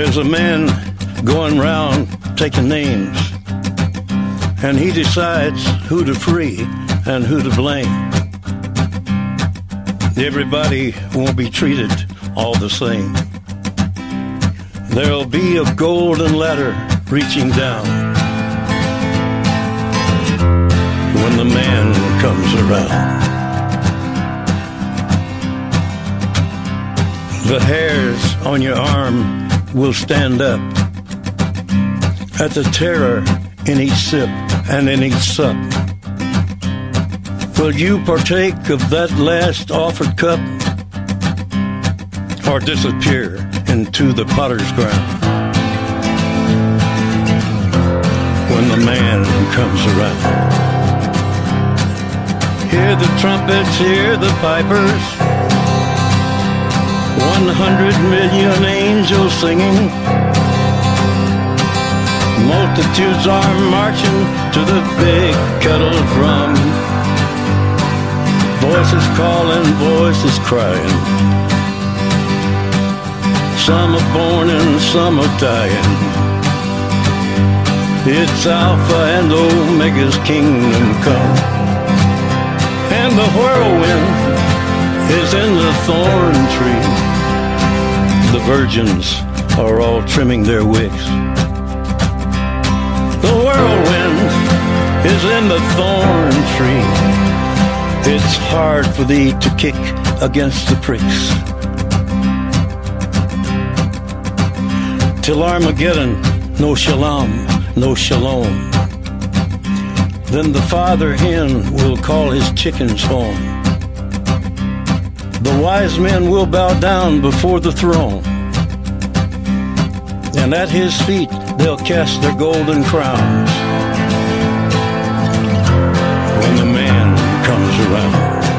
There's a man going round taking names, and he decides who to free and who to blame. Everybody won't be treated all the same. There'll be a golden ladder reaching down when the man comes around. The hairs on your arm will stand up at the terror in each sip and in each sup. Will you partake of that last offered cup, or disappear into the potter's ground when the man comes around? Hear the trumpets, hear the pipers, 100 million angels singing. Multitudes are marching to the big kettle drum. Voices calling, voices crying. Some are born and some are dying. It's Alpha and Omega's kingdom come. And the whirlwind is in the thorn tree. The virgins are all trimming their wicks. The whirlwind is in the thorn tree. It's hard for thee to kick against the pricks. Till Armageddon, no shalom, no shalom. Then the father hen will call his chickens home. The wise men will bow down before the throne, and at his feet they'll cast their golden crowns when the man comes around.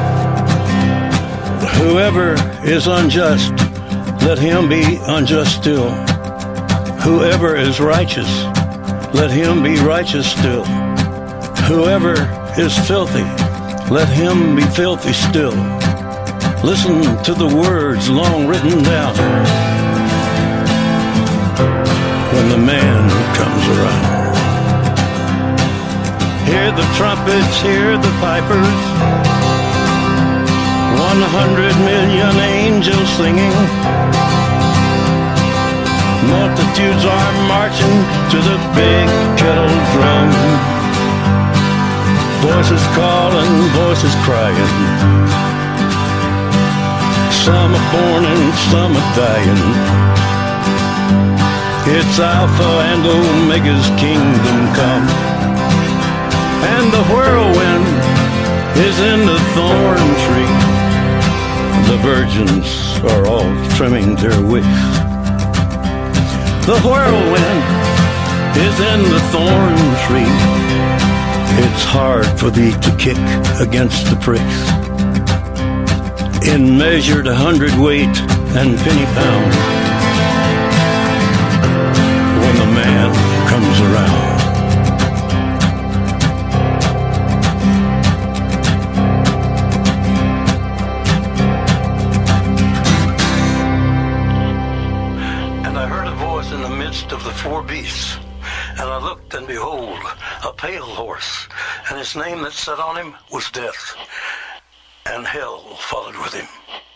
Whoever is unjust, let him be unjust still. Whoever is righteous, let him be righteous still. Whoever is filthy, let him be filthy still. Listen to the words long written down when the man comes around. Hear the trumpets, hear the pipers, 100 million angels singing. Multitudes are marching to the big kettle drum. Voices calling, voices crying. Some are born and some are dying. It's Alpha and Omega's kingdom come. And the whirlwind is in the thorn tree. The virgins are all trimming their wicks. The whirlwind is in the thorn tree. It's hard for thee to kick against the pricks. In measured 100-weight and penny pound when the man comes around. In the midst of the four beasts, and I looked, and behold, a pale horse, and his name that sat on him was Death, and hell followed with him.